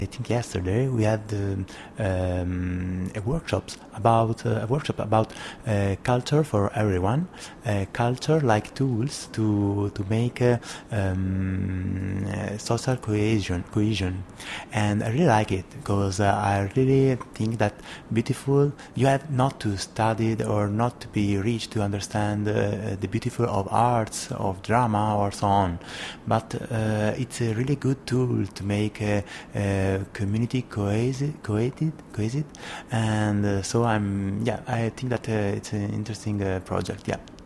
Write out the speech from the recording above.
I think yesterday we had a workshop about culture for everyone, culture like tools to make social cohesion, and I really like it because I really think that beautiful. You have not to study it or not to be rich to understand the beautiful of arts, of drama, or so on, but it's a really good tool to make community cohesive, and so I think that it's an interesting project. Yeah.